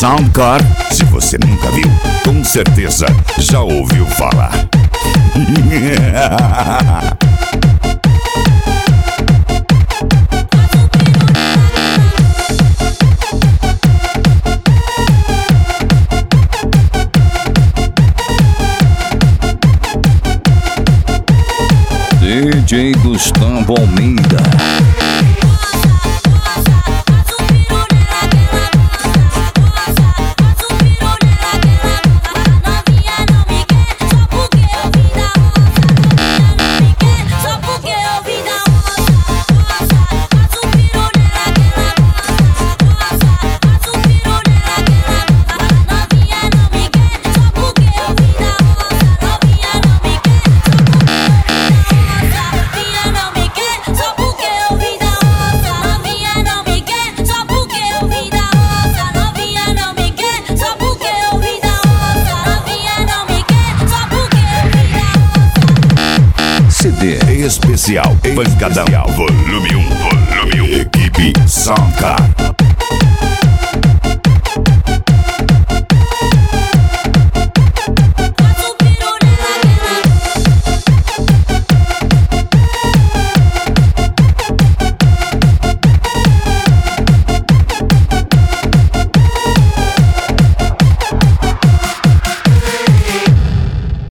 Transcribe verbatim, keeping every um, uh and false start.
Soundcar, se você nunca viu, com certeza já ouviu falar. D J Gustavo Almeida. C D especial Pancadão Volume um, Volume um. Equipe Soundcar.